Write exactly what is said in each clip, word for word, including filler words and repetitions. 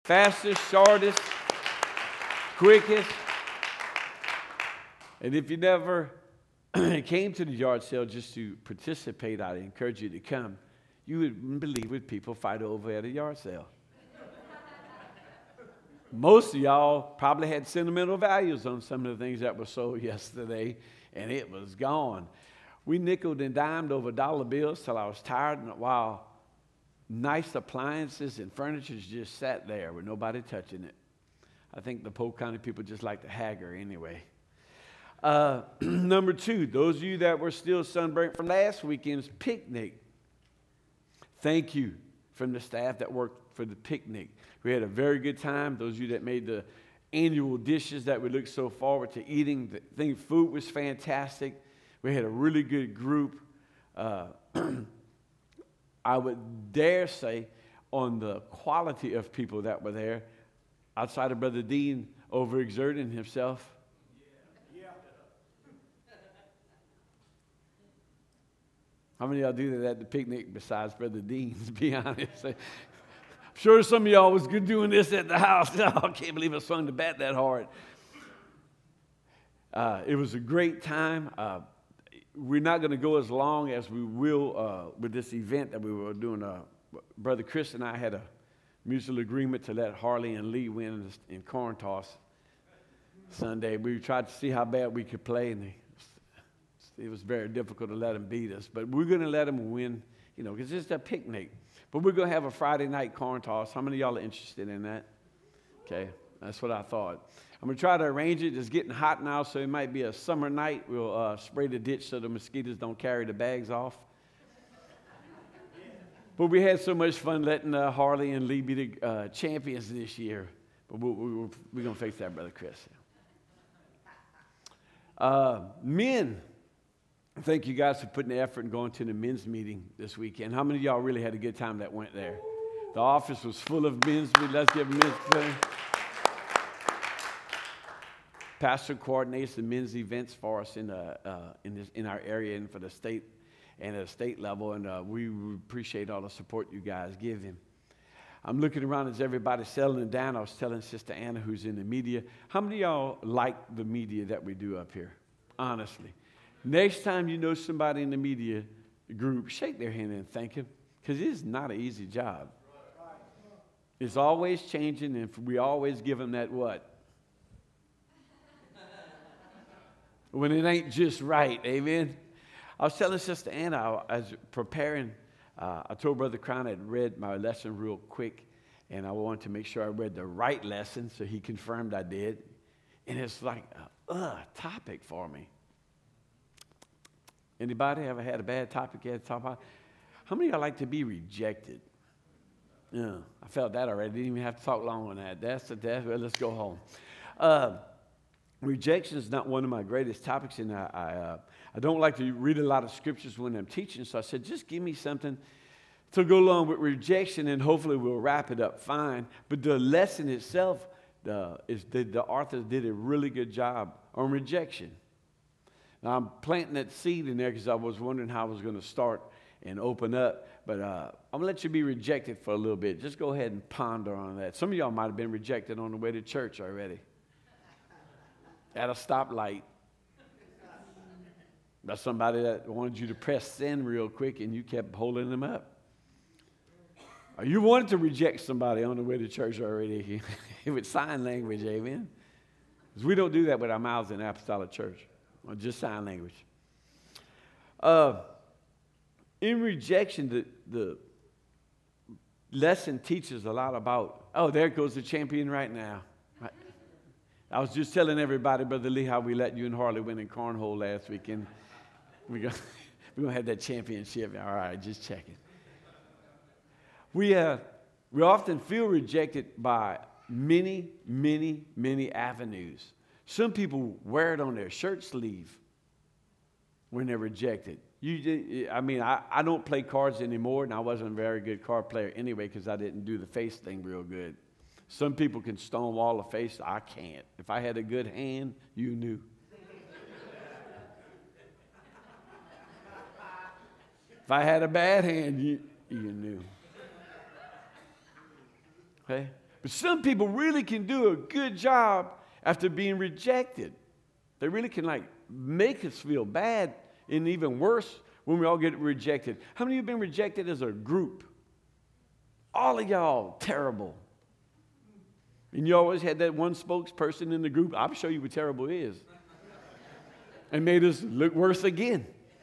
Fastest, shortest, quickest. And if you never came to the yard sale just to participate, I encourage you to come. You wouldn't believe what people fight over at a yard sale. Most of y'all probably had sentimental values on some of the things that were sold yesterday, and it was gone. We nickeled and dimed over dollar bills till I was tired, and while nice appliances and furniture just sat there with nobody touching it. I think the Polk County people just like to haggle anyway. Uh, number two, those of you that were still sunburnt from last weekend's picnic, thank you from the staff that worked for the picnic. We had a very good time. Those of you that made the annual dishes that we look so forward to eating, the thing, food was fantastic. We had a really good group. Uh, I would dare say on the quality of people that were there, outside of Brother Dean overexerting himself. Yeah. Yeah. How many of y'all do that at the picnic besides Brother Dean, to be honest? I'm sure some of y'all was good doing this at the house. Oh, I can't believe I swung the bat that hard. Uh, it was a great time. Uh, we're not going to go as long as we will uh, with this event that we were doing. Uh, Brother Chris and I had a mutual agreement to let Harley and Lee win in corn toss Sunday. We tried to see how bad we could play, and they, it was very difficult to let them beat us. But we're going to let them win, you know, because it's a picnic. But we're going to have a Friday night corn toss. How many of y'all are interested in that? Okay, that's what I thought. I'm going to try to arrange it. It's getting hot now, so it might be a summer night. We'll uh, spray the ditch so the mosquitoes don't carry the bags off. But we had so much fun letting uh, Harley and Lee be the uh, champions this year. But we, we, we're going to fix that, Brother Chris. Uh, men, thank you guys for putting the effort and going to the men's meeting this weekend. How many of y'all really had a good time that went there? The office was full of men's meetings. Let's give men's play. Pastor coordinates the men's events for us in, the, uh, in, this, in our area and for the state and at a state level, and uh, we appreciate all the support you guys give him. I'm looking around as everybody's settling down. I was telling Sister Anna, who's in the media, how many of y'all like the media that we do up here? Honestly. Next time you know somebody in the media group, shake their hand and thank him, because it is not an easy job. It's always changing, and we always give them that what? When it ain't just right, amen? I was telling Sister Anna, I was preparing, uh, I told Brother Crown I had read my lesson real quick, and I wanted to make sure I read the right lesson, so he confirmed I did. And it's like a uh, topic for me. Anybody ever had a bad topic you had to talk about? How many of y'all like to be rejected? Yeah, I felt that already. Didn't even have to talk long on that. That's the death. Well, let's go home. Uh, rejection is not one of my greatest topics, and I, I, uh, I don't like to read a lot of scriptures when I'm teaching, so I said, just give me something to go along with rejection, and hopefully we'll wrap it up fine. But the lesson itself, the, is the, the author did a really good job on rejection. Now, I'm planting that seed in there because I was wondering how I was going to start and open up. But uh, I'm going to let you be rejected for a little bit. Just go ahead and ponder on that. Some of y'all might have been rejected on the way to church already. At a stoplight. By somebody that wanted you to press send real quick and you kept holding them up. Or you wanted to reject somebody on the way to church already with sign language, amen? Because we don't do that with our mouths in Apostolic Church. Or just sign language. Uh, in rejection, the, the lesson teaches a lot about, oh, there goes the champion right now. I was just telling everybody, Brother Lee, how we let you and Harley win in cornhole last weekend. We're going we're gonna have that championship. All right, just checking. We, uh, we often feel rejected by many, many, many avenues. Some people wear it on their shirt sleeve when they're rejected. You, I mean, I, I don't play cards anymore, and I wasn't a very good card player anyway because I didn't do the face thing real good. Some people can stonewall a face. I can't. If I had a good hand, you knew. If I had a bad hand, you, you knew. Okay? But some people really can do a good job after being rejected. They really can like make us feel bad, and even worse when we all get rejected. How many of you have been rejected as a group? All of y'all terrible. And you always had that one spokesperson in the group. I'll show you what terrible is. And made us look worse again.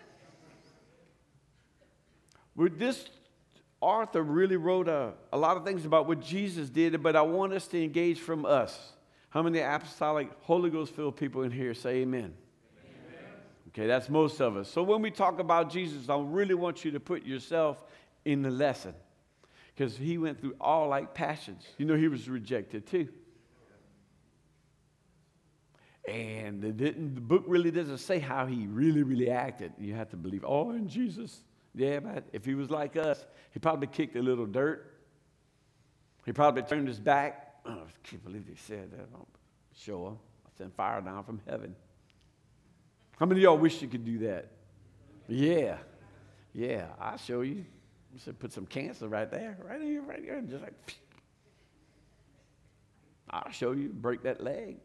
With this author really wrote a, a lot of things about what Jesus did, but I want us to engage from us. How many apostolic, Holy Ghost-filled people in here say amen? Amen? Okay, that's most of us. So when we talk about Jesus, I really want you to put yourself in the lesson. Because he went through all like passions. You know, he was rejected too. And the, the book really doesn't say how he really, really acted. You have to believe, oh, in Jesus. Yeah, but if he was like us, he probably kicked a little dirt. He probably turned his back. Oh, I can't believe he said that. I'll show him. I'll send fire down from heaven. How many of y'all wish you could do that? Yeah. Yeah, I'll show you. You said put some cancer right there, right here, right here, and just like, phew. I'll show you, break that leg.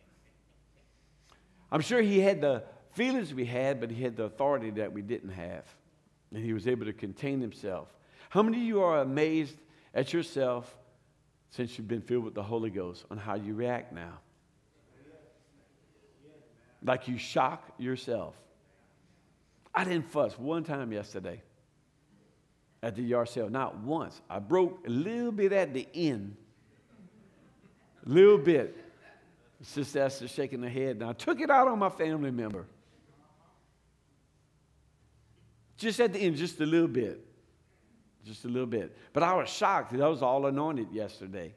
I'm sure he had the feelings we had, but he had the authority that we didn't have. And he was able to contain himself. How many of you are amazed at yourself since you've been filled with the Holy Ghost on how you react now? Like you shock yourself. I didn't fuss one time yesterday at the yard sale, not once. I broke a little bit at the end, a little bit. Sister Esther shaking her head, and I took it out on my family member. Just at the end, just a little bit. Just a little bit. But I was shocked that I was all anointed yesterday.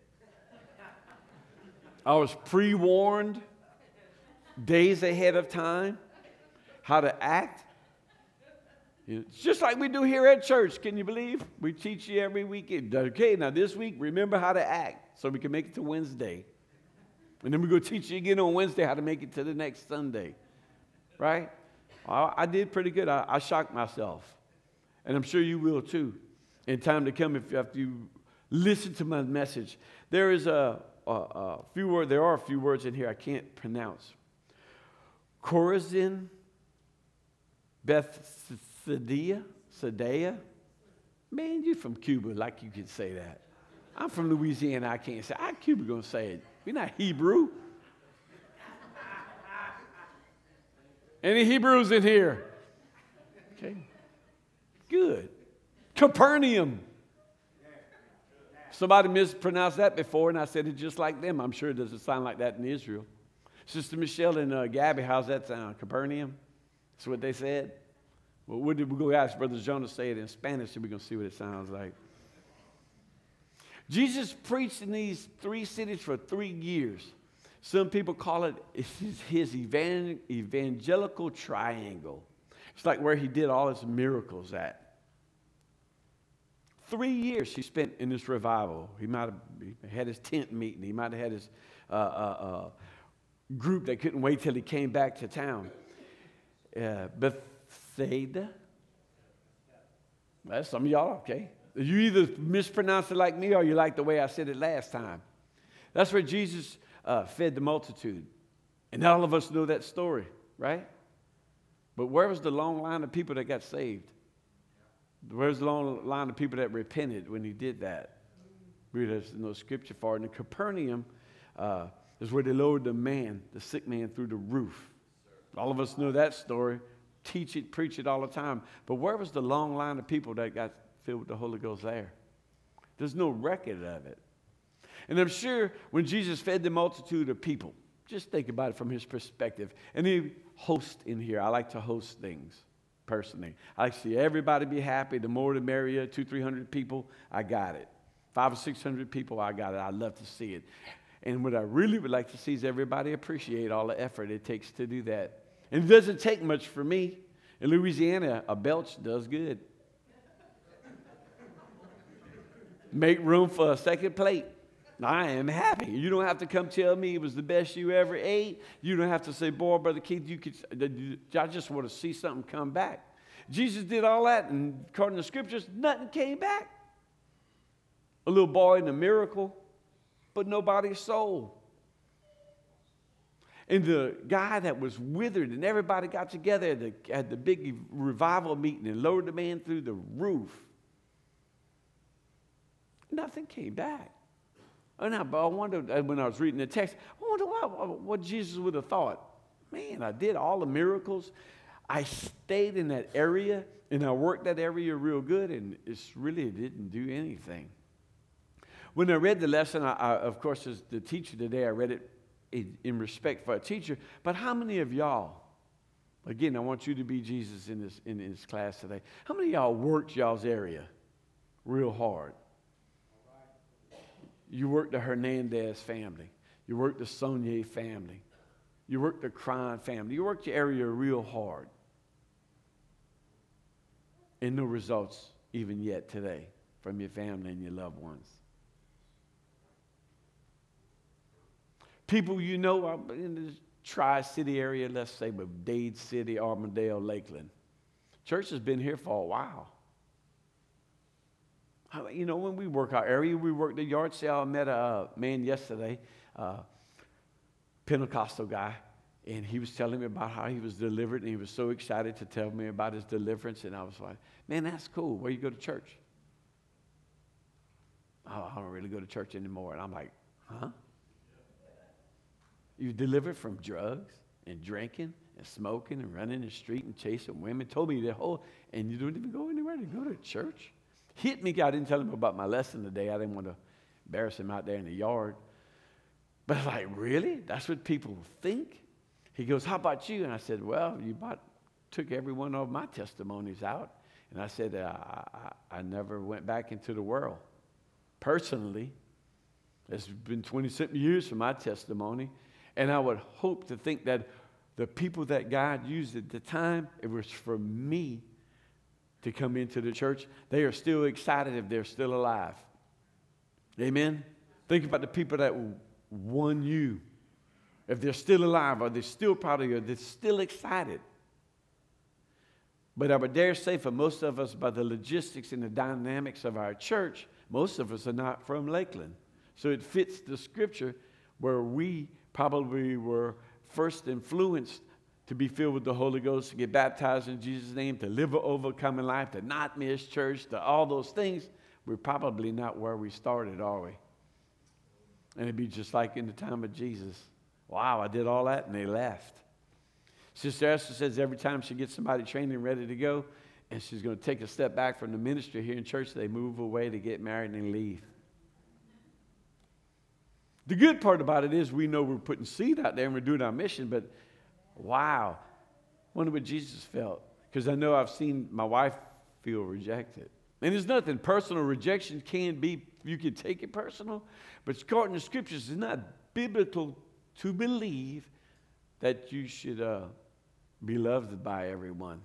I was pre-warned days ahead of time how to act. It's just like we do here at church. Can you believe? We teach you every weekend. Okay, now this week, remember how to act so we can make it to Wednesday. And then we're going to teach you again on Wednesday how to make it to the next Sunday. Right? I, I did pretty good. I, I shocked myself. And I'm sure you will too. In time to come, if after you listen to my message. There is a, a, a few words, there are a few words in here I can't pronounce. Chorazin, Bethsaida, Sadea. Man, you're from Cuba, like you can say that. I'm from Louisiana, I can't say. How Cuba gonna say it? We're not Hebrew. Any Hebrews in here? Okay. Good. Capernaum. Somebody mispronounced that before, and I said it just like them. I'm sure it doesn't sound like that in Israel. Sister Michelle and uh, Gabby, how's that sound? Capernaum? That's what they said? Well, what did we go ask Brother Jonas say it in Spanish, and we're going to see what it sounds like. Jesus preached in these three cities for three years. Some people call it his evangelical triangle. It's like where he did all his miracles at. Three years he spent in this revival. He might have had his tent meeting. He might have had his uh, uh, uh, group that couldn't wait till he came back to town. Uh, Bethsaida. That's some of y'all, okay? You either mispronounce it like me or you like the way I said it last time. That's where Jesus uh, fed the multitude. And all of us know that story, right? But where was the long line of people that got saved? Where's the long line of people that repented when he did that? There's no scripture for it. And in Capernaum uh, is where they lowered the man, the sick man, through the roof. All of us know that story. Teach it, preach it all the time. But where was the long line of people that got filled with the Holy Ghost there? There's no record of it. And I'm sure when Jesus fed the multitude of people, just think about it from his perspective. And he hosts in here. I like to host things. Personally, I like to see everybody be happy. The more the merrier. Two, three hundred people, I got it. Five or six hundred people, I got it. I love to see it. And what I really would like to see is everybody appreciate all the effort it takes to do that. And it doesn't take much for me. In Louisiana, a belch does good. Make room for a second plate. I am happy. You don't have to come tell me it was the best you ever ate. You don't have to say, boy, Brother Keith, you could, I just want to see something come back. Jesus did all that, and according to the scriptures, nothing came back. A little boy in a miracle. but nobody's soul. And the guy that was withered, and everybody got together at the, at the big revival meeting and lowered the man through the roof. Nothing came back. And I, I wondered, when I was reading the text, I wonder what, what Jesus would have thought. Man, I did all the miracles. I stayed in that area, and I worked that area real good, and it's really didn't do anything. When I read the lesson, I, I, of course, as the teacher today, I read it in, in respect for a teacher. But how many of y'all, again, I want you to be Jesus in this, in this class today. How many of y'all worked y'all's area real hard? You worked the Hernandez family. You worked the Sonier family. You worked the Crime family. You worked your area real hard. And no results even yet today from your family and your loved ones. People you know are in the Tri-City area, let's say with Dade City, Armandale, Lakeland. Church has been here for a while. You know, when we work our area, we work the yard sale. I met a man yesterday, uh, Pentecostal guy, and he was telling me about how he was delivered, and he was so excited to tell me about his deliverance, and I was like, man, that's cool. Where you go to church? Oh, I don't really go to church anymore. And I'm like, huh? You delivered from drugs and drinking and smoking and running the street and chasing women. Told me the whole, and you don't even go anywhere to go to church? Hit me. I didn't tell him about my lesson today. I didn't want to embarrass him out there in the yard. But I'm like, really? That's what people think? He goes, how about you? And I said, well, you about took every one of my testimonies out. And I said, uh, I, I never went back into the world. Personally, it's been twenty-something years for my testimony. And I would hope to think that the people that God used at the time, it was for me to come into the church. They are still excited if they're still alive. Amen? Think about the people that won you. If they're still alive, are they still proud of you? Are they still excited? But I would dare say for most of us, by the logistics and the dynamics of our church, most of us are not from Lakeland. So it fits the scripture where we probably were first influenced to be filled with the Holy Ghost, to get baptized in Jesus' name, to live an overcoming life, to not miss church, to all those things. We're probably not where we started, are we? And it'd be just like in the time of Jesus. Wow, I did all that, and they left. Sister Esther says every time she gets somebody trained and ready to go, and she's going to take a step back from the ministry here in church, they move away to get married and leave. The good part about it is we know we're putting seed out there and we're doing our mission, but wow, I wonder what Jesus felt. Because I know I've seen my wife feel rejected. And there's nothing personal. Rejection can be, you can take it personal, but according to scriptures, it's not biblical to believe that you should uh, be loved by everyone.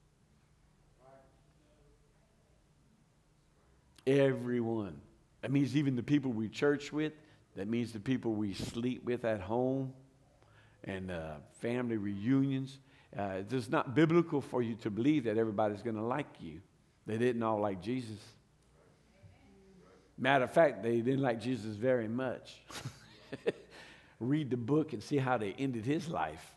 Everyone. That means even the people we church with. That means the people we sleep with at home and uh, family reunions. Uh, it's not biblical for you to believe that everybody's going to like you. They didn't all like Jesus. Matter of fact, they didn't like Jesus very much. Read the book and see how they ended his life.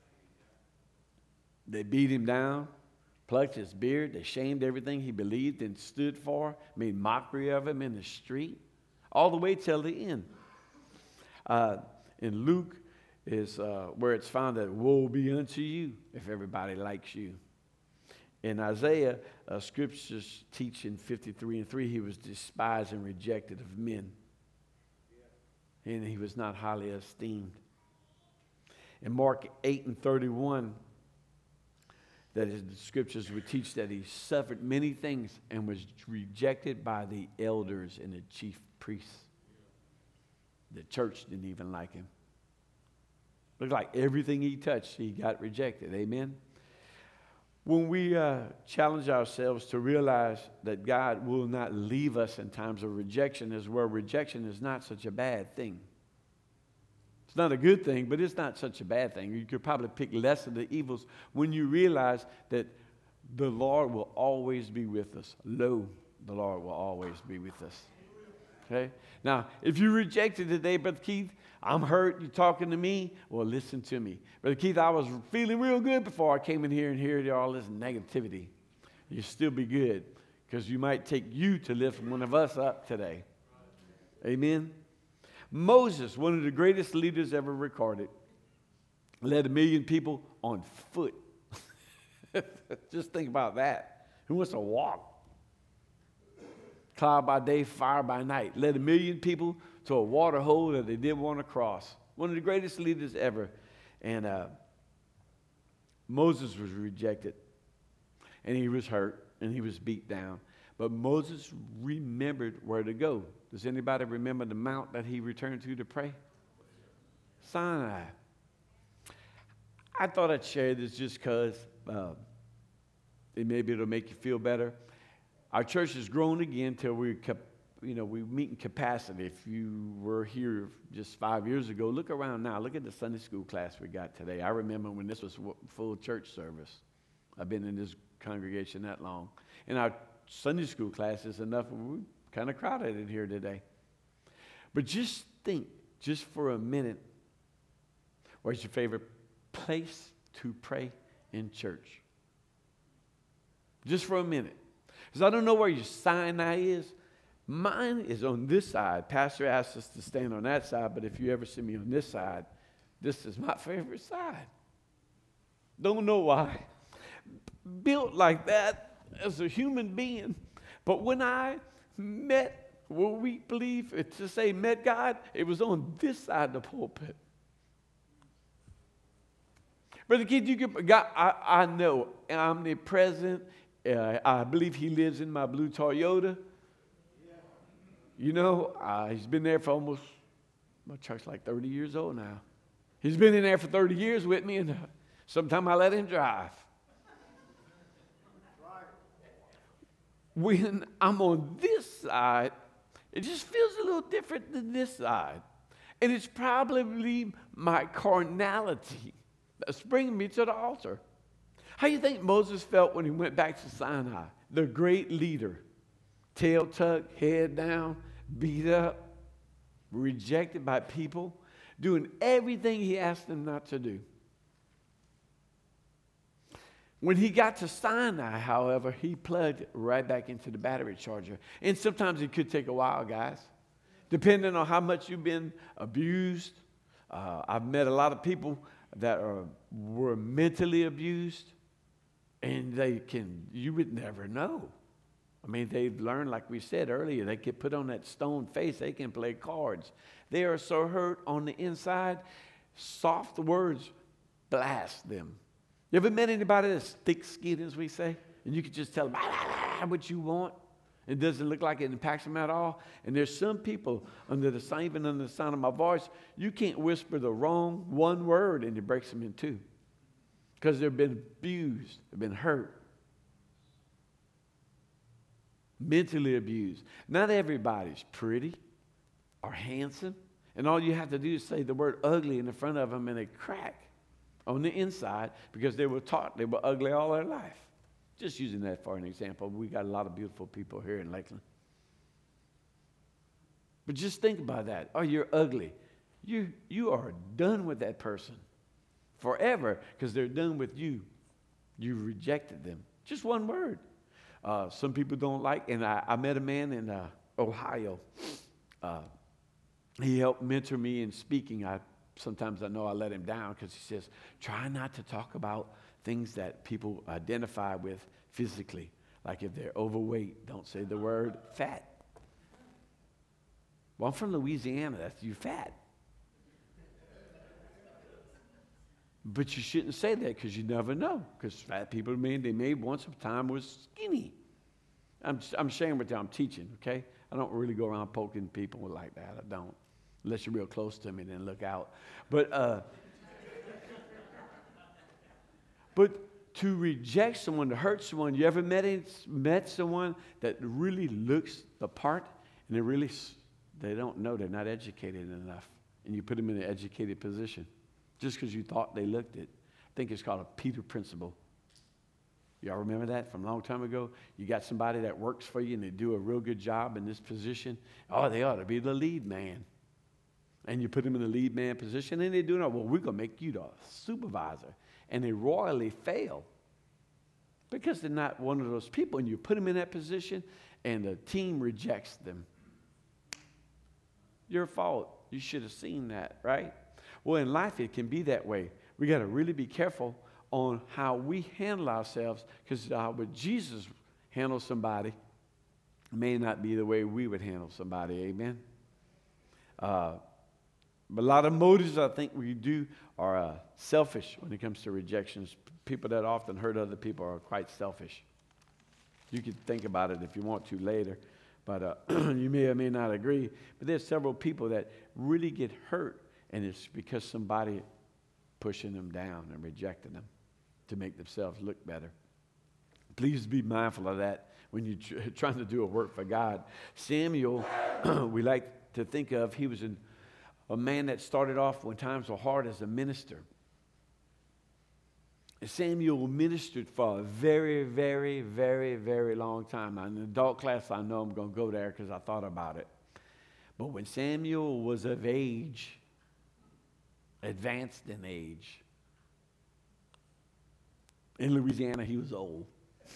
They beat him down, plucked his beard, they shamed everything he believed and stood for, made mockery of him in the street, all the way till the end. Uh, in Luke is uh, where it's found that woe be unto you if everybody likes you. In Isaiah, uh, scriptures teach in fifty-three and three, he was despised and rejected of men. And he was not highly esteemed. In Mark eight and thirty-one, that is, the scriptures would teach that he suffered many things and was rejected by the elders and the chief priests. The church didn't even like him. Looked like everything he touched, he got rejected. Amen? When we uh, challenge ourselves to realize that God will not leave us in times of rejection, is where rejection is not such a bad thing. It's not a good thing, but it's not such a bad thing. You could probably pick less of the evils when you realize that the Lord will always be with us. Lo, the Lord will always be with us. Okay? Now, if you rejected today, Brother Keith, I'm hurt, you're talking to me, well, listen to me. Brother Keith, I was feeling real good before I came in here and heard all this negativity. You still be good, because you might take you to lift one of us up today. Amen? Moses, one of the greatest leaders ever recorded, led a million people on foot. Just think about that. Who wants to walk? Cloud by day, fire by night. Led a million people to a water hole that they didn't want to cross. One of the greatest leaders ever. And uh, Moses was rejected. And he was hurt. And he was beat down. But Moses remembered where to go. Does anybody remember the mount that he returned to to pray? Sinai. I thought I'd share this just because uh, it maybe it'll make you feel better. Our church has grown again till we kept, you know, we meet in capacity. If you were here just five years ago, look around now. Look at the Sunday school class we got today. I remember when this was full church service. I've been in this congregation that long. And our Sunday school class is enough. We're kind of crowded in here today. But just think, just for a minute, where's your favorite place to pray in church? Just for a minute. Because I don't know where your Sinai is. Mine is on this side. Pastor asked us to stand on that side, but if you ever see me on this side, this is my favorite side. Don't know why. Built like that as a human being. But when I met, what we believe to say met God, it was on this side of the pulpit. Brother Keith, you can, God, I, I know omnipresent. Uh, I believe he lives in my blue Toyota. You know, uh, he's been there for almost, my truck's like thirty years old now. He's been in there for thirty years with me, and uh, sometimes I let him drive. When I'm on this side, it just feels a little different than this side. And it's probably my carnality that's bringing me to the altar. How do you think Moses felt when he went back to Sinai? The great leader. Tail tucked, head down, beat up, rejected by people, doing everything he asked them not to do. When he got to Sinai, however, he plugged right back into the battery charger. And sometimes it could take a while, guys. Depending on how much you've been abused. Uh, I've met a lot of people that are, were mentally abused. And they can, you would never know. I mean, they've learned, like we said earlier, they can put on that stone face. They can play cards. They are so hurt on the inside, soft words blast them. You ever met anybody that's thick-skinned, as we say? And you can just tell them what you want. It doesn't look like it impacts them at all. And there's some people, under the sound, even under the sound of my voice, you can't whisper the wrong one word and it breaks them in two. Because they've been abused, they've been hurt. Mentally abused. Not everybody's pretty or handsome. And all you have to do is say the word ugly in the front of them and they crack on the inside because they were taught they were ugly all their life. Just using that for an example. We got a lot of beautiful people here in Lakeland. But just think about that. Oh, you're ugly. You, you are done with that person forever because they're done with you. You rejected them. Just one word. Uh, some people don't like, and I, I met a man in uh, Ohio. Uh, he helped mentor me in speaking. I sometimes I know I let him down because he says, try not to talk about things that people identify with physically. Like if they're overweight, don't say the word fat. Well, I'm from Louisiana. That's you fat. But you shouldn't say that because you never know. Because fat people, mean they may once upon a time was skinny. I'm, I'm sharing with you. I'm teaching, okay? I don't really go around poking people like that. I don't. Unless you're real close to me, then look out. But, uh, but to reject someone, to hurt someone, you ever met, met someone that really looks the part and they really, they don't know, they're not educated enough. And you put them in an educated position just because you thought they looked it. I think it's called a Peter principle. Y'all remember that from a long time ago? You got somebody that works for you and they do a real good job in this position. Oh, they ought to be the lead man. And you put them in the lead man position and they do it. Well, we're going to make you the supervisor. And they royally fail because they're not one of those people. And you put them in that position and the team rejects them. Your fault. You should have seen that, right? Well, in life, it can be that way. We got to really be careful on how we handle ourselves, because uh, what Jesus handles somebody may not be the way we would handle somebody. Amen. Uh, but a lot of motives I think we do are uh, selfish when it comes to rejections. People that often hurt other people are quite selfish. You can think about it if you want to later, but uh, you may or may not agree. But there's several people that really get hurt, and it's because somebody pushing them down and rejecting them to make themselves look better. Please be mindful of that when you're tr- trying to do a work for God. Samuel, we like to think of, he was an, a man that started off when times were hard as a minister. And Samuel ministered for a very, very, very, very long time. Now, in the adult class, I know I'm going to go there because I thought about it. But when Samuel was of age, advanced in age, in Louisiana, he was old.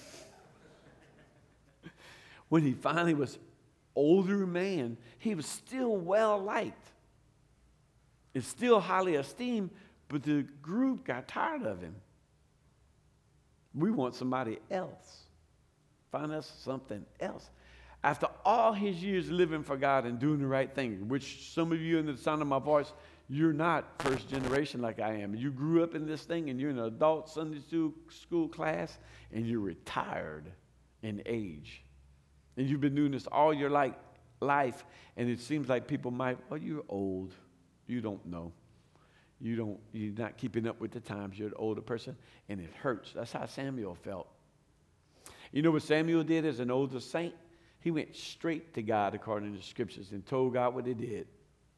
When he finally was older man, he was still well liked. It's still highly esteemed, but the group got tired of him. We want somebody else. Find us something else. After all his years living for God and doing the right thing, which some of you in the sound of my voice, you're not first generation like I am. You grew up in this thing and you're in an adult Sunday school class and you're retired in age. And you've been doing this all your life, life and it seems like people might, well, you're old. You don't know. You don't, you're not keeping up with the times. You're an older person and it hurts. That's how Samuel felt. You know what Samuel did as an older saint? He went straight to God according to the scriptures and told God what he did.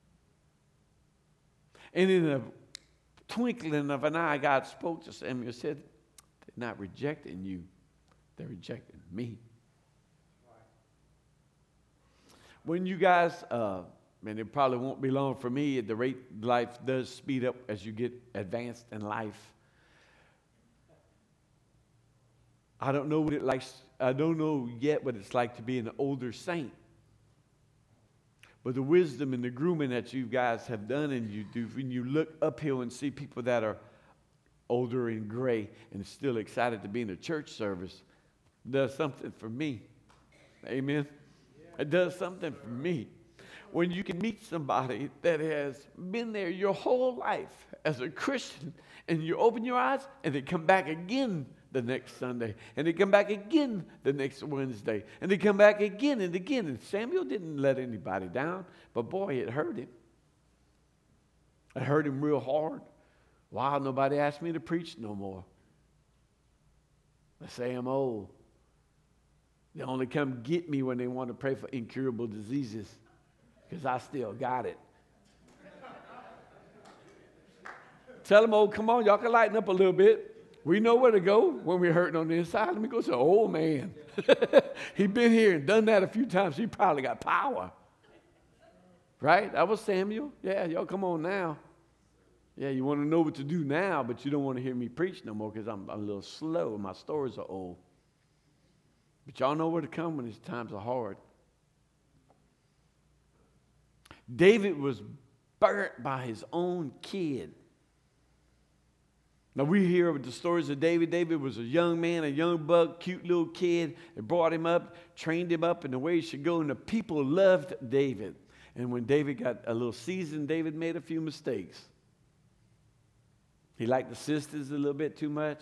And in a twinkling of an eye, God spoke to Samuel and said, they're not rejecting you. They're rejecting me. When you guys, uh, and it probably won't be long for me, at the rate life does speed up as you get advanced in life. I don't know what it likes. I don't know yet what it's like to be an older saint. But the wisdom and the grooming that you guys have done and you do, when you look uphill and see people that are older and gray and still excited to be in a church service, does something for me. Amen? Yeah. It does something for me. When you can meet somebody that has been there your whole life as a Christian and you open your eyes and they come back again the next Sunday, and they come back again the next Wednesday, and they come back again and again. And Samuel didn't let anybody down, but boy, it hurt him. It hurt him real hard. Wow, nobody asked me to preach no more. They say I'm old. They only come get me when they want to pray for incurable diseases, because I still got it. Tell them, oh, come on, y'all can lighten up a little bit. We know where to go when we're hurting on the inside. Let me go to an old man. He's been here and done that a few times. He probably got power. Right? That was Samuel. Yeah, y'all come on now. Yeah, you want to know what to do now, but you don't want to hear me preach no more because I'm, I'm a little slow. My stories are old. But y'all know where to come when these times are hard. David was burnt by his own kid. Now, we hear the stories of David. David was a young man, a young buck, cute little kid. They brought him up, trained him up in the way he should go, and the people loved David. And when David got a little seasoned, David made a few mistakes. He liked the sisters a little bit too much.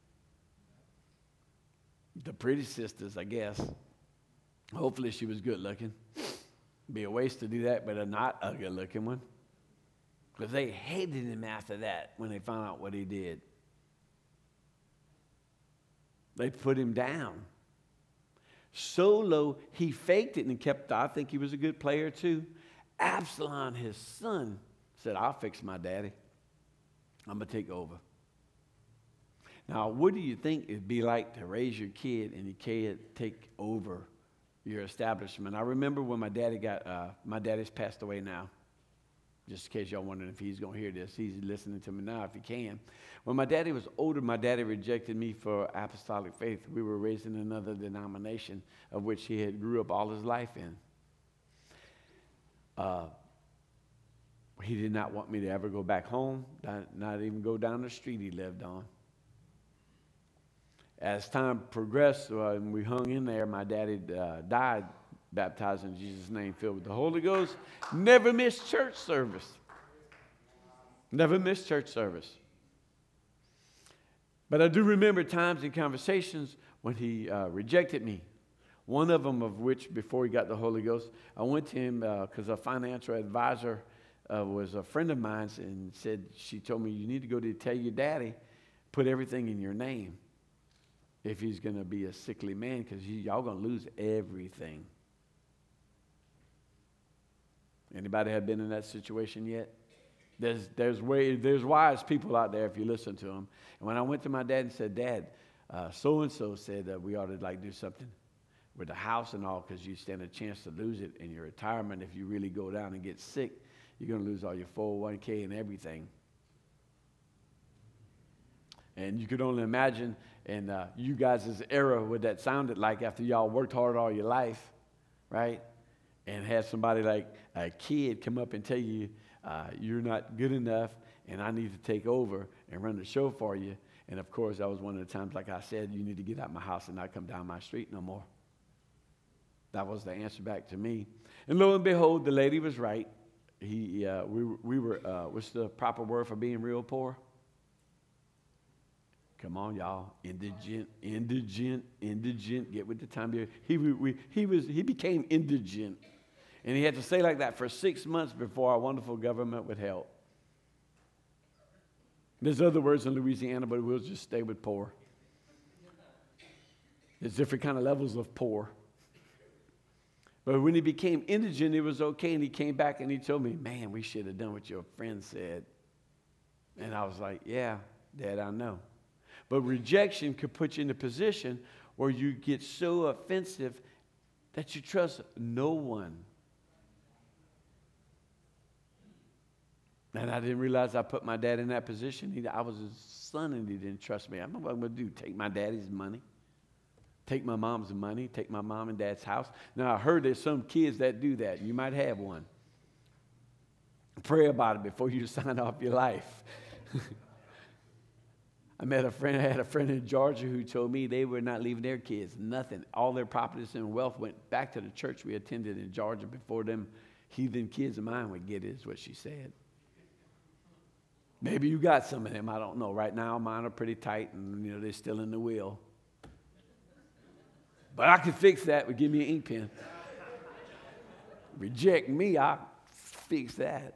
The pretty sisters, I guess. Hopefully she was good looking. Be a waste to do that, but a not a good looking one. Because they hated him after that when they found out what he did. They put him down. So low, he faked it and kept, I think he was a good player too. Absalom, his son, said, I'll fix my daddy. I'm going to take over. Now, what do you think it'd be like to raise your kid and your kid take over your establishment? I remember when my daddy got, uh, my daddy's passed away now. Just in case y'all wondering if he's going to hear this. He's listening to me now if he can. When my daddy was older, my daddy rejected me for apostolic faith. We were raised in another denomination of which he had grew up all his life in. Uh, he did not want me to ever go back home, not, not even go down the street he lived on. As time progressed, uh, and we hung in there, my daddy uh, died, baptized in Jesus' name, filled with the Holy Ghost. Never missed church service. Never missed church service. But I do remember times in conversations when he uh, rejected me. One of them of which, before he got the Holy Ghost, I went to him because uh, a financial advisor uh, was a friend of mine and said, she told me, you need to go to tell your daddy, put everything in your name if he's going to be a sickly man, because y'all going to lose everything. Anybody have been in that situation yet? There's there's way there's wise people out there if you listen to them. And when I went to my dad and said, Dad, uh, so-and-so said that we ought to like do something with the house and all, because you stand a chance to lose it in your retirement. If you really go down and get sick, you're going to lose all your four oh one k and everything. And you could only imagine in uh, you guys' era what that sounded like after y'all worked hard all your life, right? And had somebody like a kid come up and tell you uh, you're not good enough and I need to take over and run the show for you. And, of course, that was one of the times, like I said, you need to get out of my house and not come down my street no more. That was the answer back to me. And lo and behold, the lady was right. He, uh, we, we were, uh, what's the proper word for being real poor? Come on, y'all. Indigent, indigent, indigent. Get with the time. He, we, he, was, he became indigent. And he had to stay like that for six months before our wonderful government would help. There's other words in Louisiana, but we'll just stay with poor. There's different kind of levels of poor. But when he became indigent, it was okay. And he came back and he told me, man, we should have done what your friend said. And I was like, yeah, Dad, I know. But rejection could put you in a position where you get so offensive that you trust no one. And I didn't realize I put my dad in that position. He, I was his son and he didn't trust me. I don't know what I'm going to do, take my daddy's money, take my mom's money, take my mom and dad's house. Now, I heard there's some kids that do that. You might have one. Pray about it before you sign off your life. I met a friend, I had a friend in Georgia who told me they were not leaving their kids, nothing. All their properties and wealth went back to the church we attended in Georgia before them heathen kids of mine would get it, is what she said. Maybe you got some of them, I don't know. Right now, mine are pretty tight and, you know, they're still in the wheel. But I can fix that. Well, give me an ink pen. Reject me, I'll fix that.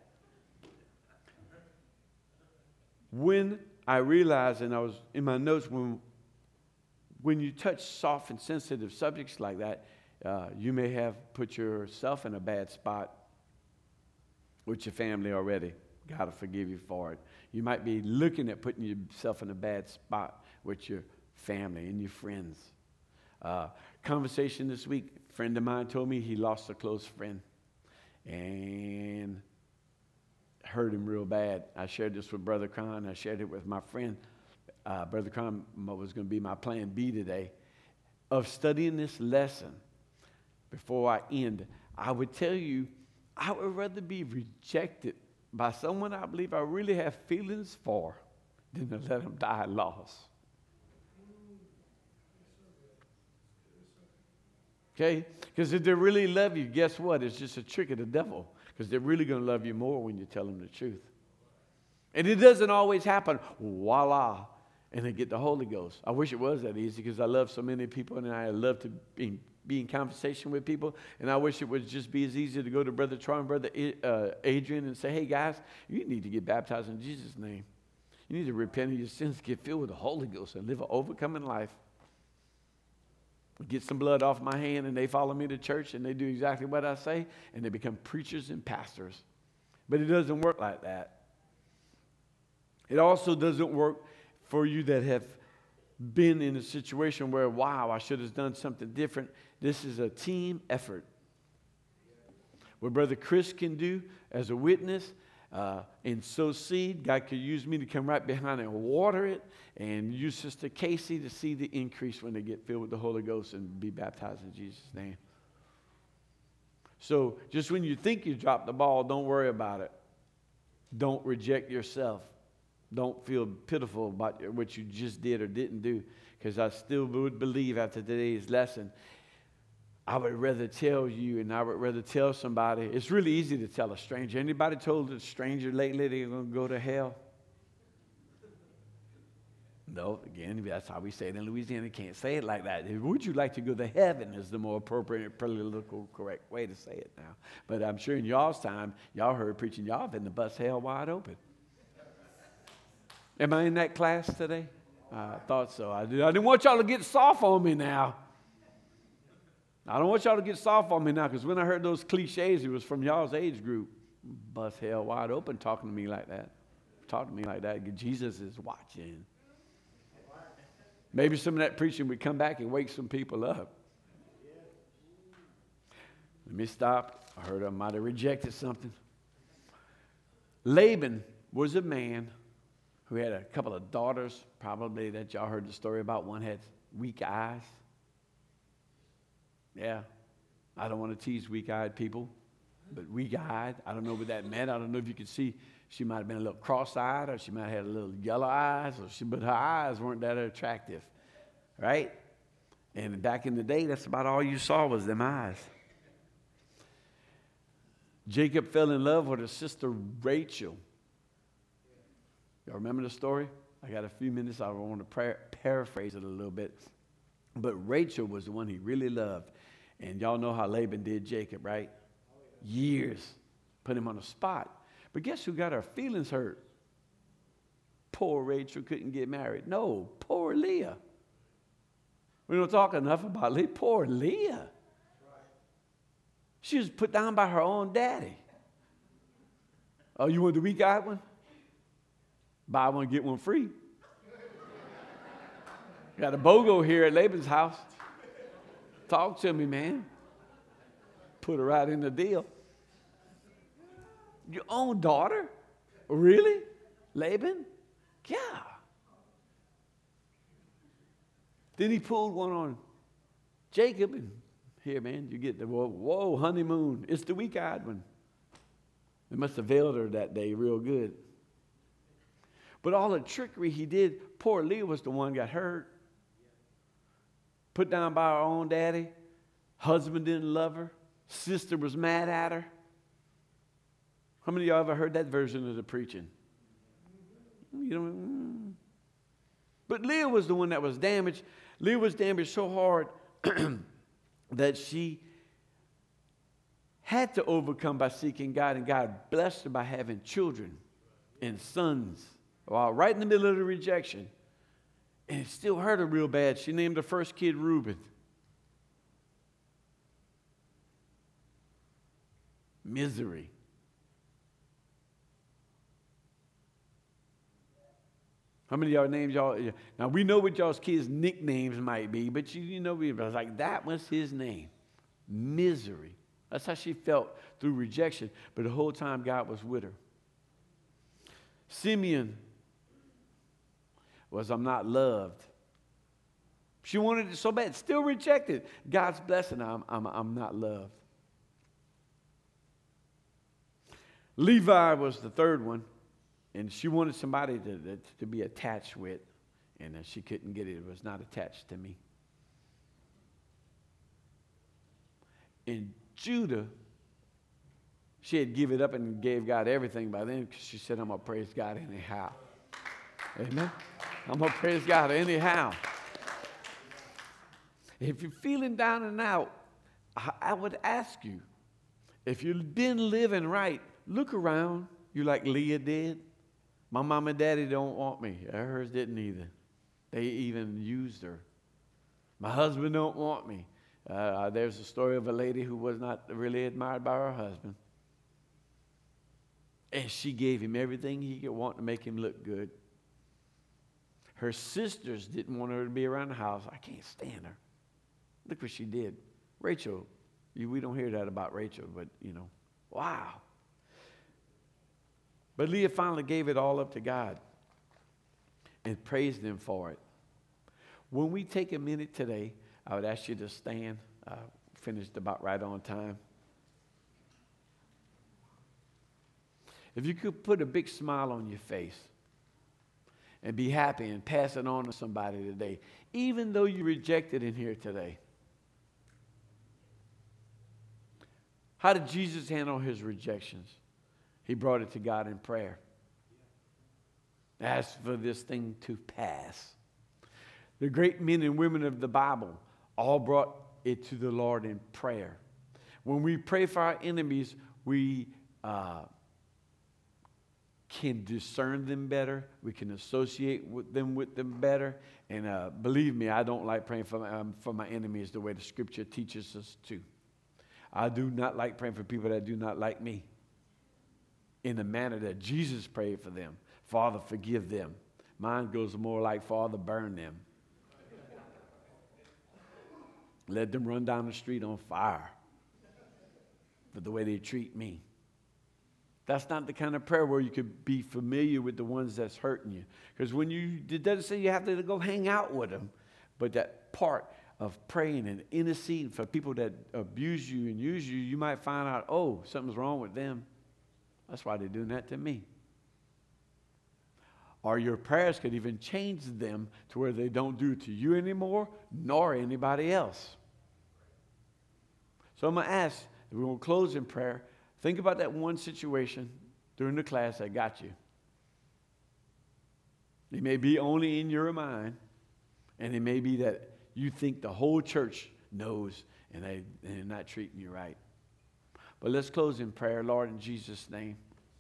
When I realized, and I was in my notes, when, when you touch soft and sensitive subjects like that, uh, you may have put yourself in a bad spot with your family already. God will forgive you for it. You might be looking at putting yourself in a bad spot with your family and your friends. Uh, conversation this week, a friend of mine told me he lost a close friend and hurt him real bad. I shared this with Brother Cron. I shared it with my friend. Uh, Brother Cron was going to be my plan B today of studying this lesson. Before I end, I would tell you, I would rather be rejected by someone I believe I really have feelings for than to let them die lost. Okay? Because if they really love you, guess what? It's just a trick of the devil. Because they're really going to love you more when you tell them the truth. And it doesn't always happen, voila, and they get the Holy Ghost. I wish it was that easy because I love so many people and I love to be, be in conversation with people. And I wish it would just be as easy to go to Brother Troy and Brother uh, Adrian and say, hey, guys, you need to get baptized in Jesus' name. You need to repent of your sins, get filled with the Holy Ghost, and live an overcoming life. Get some blood off my hand, and they follow me to church, and they do exactly what I say, and they become preachers and pastors. But it doesn't work like that. It also doesn't work for you that have been in a situation where, wow, I should have done something different. This is a team effort. What Brother Chris can do as a witness uh, and sow seed, God could use me to come right behind and water it, and use Sister Casey to see the increase when they get filled with the Holy Ghost and be baptized in Jesus' name. So just when you think you dropped the ball, don't worry about it. Don't reject yourself. Don't feel pitiful about what you just did or didn't do, because I still would believe after today's lesson, I would rather tell you, and I would rather tell somebody. It's really easy to tell a stranger. Anybody told a stranger lately they're going to go to hell? No, again, that's how we say it in Louisiana. You can't say it like that. Would you like to go to heaven is the more appropriate, political, correct way to say it now. But I'm sure in y'all's time, y'all heard preaching, y'all been to bust hell wide open. Am I in that class today? I thought so. I, did. I didn't want y'all to get soft on me now. I don't want y'all to get soft on me now, because when I heard those cliches, it was from y'all's age group. Bust hell wide open talking to me like that. Talking to me like that. Jesus is watching. Maybe some of that preaching would come back and wake some people up. Let me stop. I heard I might have rejected something. Laban was a man who had a couple of daughters, probably that y'all heard the story about. One had weak eyes. Yeah, I don't want to tease weak-eyed people, but weak-eyed, I don't know what that meant. I don't know if you could see. She might have been a little cross-eyed, or she might have had a little yellow eyes, or she, but her eyes weren't that attractive, right? And back in the day, that's about all you saw was them eyes. Jacob fell in love with his sister Rachel. Y'all remember the story? I got a few minutes. I want to par- paraphrase it a little bit. But Rachel was the one he really loved. And y'all know how Laban did Jacob, right? Years. Put him on the spot. But guess who got her feelings hurt? Poor Rachel couldn't get married. No, poor Leah. We don't talk enough about Leah. Poor Leah. She was put down by her own daddy. Oh, you want the weak-eyed one? Buy one, get one free. Got a BOGO here at Laban's house. Talk to me, man. Put her right in the deal. Your own daughter? Really? Laban? Yeah. Then he pulled one on Jacob, and here, man, you get the, whoa, whoa, honeymoon. It's the weak-eyed one. They must have veiled her that day real good. But all the trickery he did, poor Leah was the one got hurt. Put down by her own daddy. Husband didn't love her. Sister was mad at her. How many of y'all ever heard that version of the preaching? You know, but Leah was the one that was damaged. Leah was damaged so hard that she had to overcome by seeking God, and God blessed her by having children and sons. While right in the middle of the rejection. And it still hurt her real bad. She named her first kid Reuben. Misery. How many of y'all names y'all? Now we know what y'all's kids' nicknames might be, but you, you know, we was like, that was his name. Misery. That's how she felt through rejection. But the whole time God was with her. Simeon was, I'm not loved. She wanted it so bad, still rejected. God's blessing, I'm, I'm, I'm not loved. Levi was the third one, and she wanted somebody to, to, to be attached with, and she couldn't get it. It was not attached to me. In Judah, she had given it up and gave God everything by then, because she said, I'm going to praise God anyhow. Amen? I'm going to praise God anyhow. If you're feeling down and out, I, I would ask you, if you've been living right, look around you like Leah did. My mom and daddy don't want me. Hers didn't either. They even used her. My husband don't want me. Uh, there's a story of a lady who was not really admired by her husband. And she gave him everything he could want to make him look good. Her sisters didn't want her to be around the house. I can't stand her. Look what she did. Rachel, you, we don't hear that about Rachel, but, you know, wow. But Leah finally gave it all up to God and praised Him for it. When we take a minute today, I would ask you to stand. I uh, finished about right on time. If you could put a big smile on your face and be happy and pass it on to somebody today, even though you rejected in here today. How did Jesus handle His rejections? He brought it to God in prayer. Asked for this thing to pass. The great men and women of the Bible all brought it to the Lord in prayer. When we pray for our enemies, we uh, can discern them better. We can associate with them with them better. And uh, believe me, I don't like praying for my, um, for my enemies the way the Scripture teaches us to. I do not like praying for people that do not like me in the manner that Jesus prayed for them. Father, forgive them. Mine goes more like, Father, burn them. Let them run down the street on fire for the way they treat me. That's not the kind of prayer where you could be familiar with the ones that's hurting you. Because when you, it doesn't say you have to go hang out with them, but that part of praying and interceding for people that abuse you and use you, you might find out, oh, something's wrong with them. That's why they're doing that to me. Or your prayers could even change them to where they don't do it to you anymore, nor anybody else. So I'm going to ask, we're going to close in prayer. Think about that one situation during the class that got you. It may be only in your mind, and it may be that you think the whole church knows and, they, and they're not treating you right. But let's close in prayer, Lord, in Jesus' name.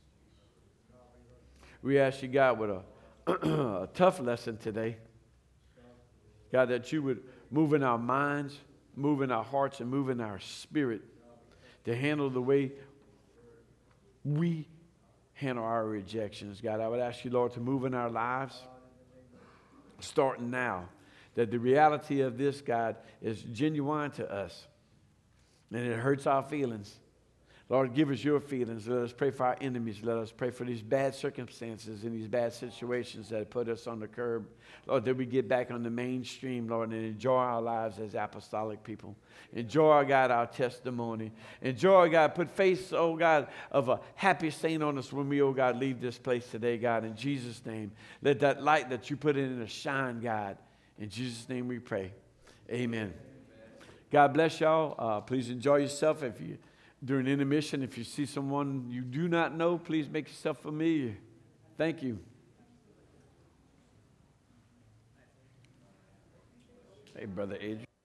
We ask you, God, with a, a tough lesson today, God, that you would move in our minds, move in our hearts, and move in our spirit to handle the way we handle our rejections. God, I would ask you, Lord, to move in our lives, starting now, that the reality of this, God, is genuine to us, and it hurts our feelings. Lord, give us your feelings. Let us pray for our enemies. Let us pray for these bad circumstances and these bad situations that put us on the curb. Lord, that we get back on the mainstream, Lord, and enjoy our lives as apostolic people. Enjoy, God, our testimony. Enjoy, God, put face, oh God, of a happy stain on us when we, oh God, leave this place today, God, in Jesus' name. Let that light that you put in us shine, God. In Jesus' name we pray. Amen. Amen. God bless y'all. Uh, please enjoy yourself. If you During intermission, if you see someone you do not know, please make yourself familiar. Thank you. Hey, Brother Adrian.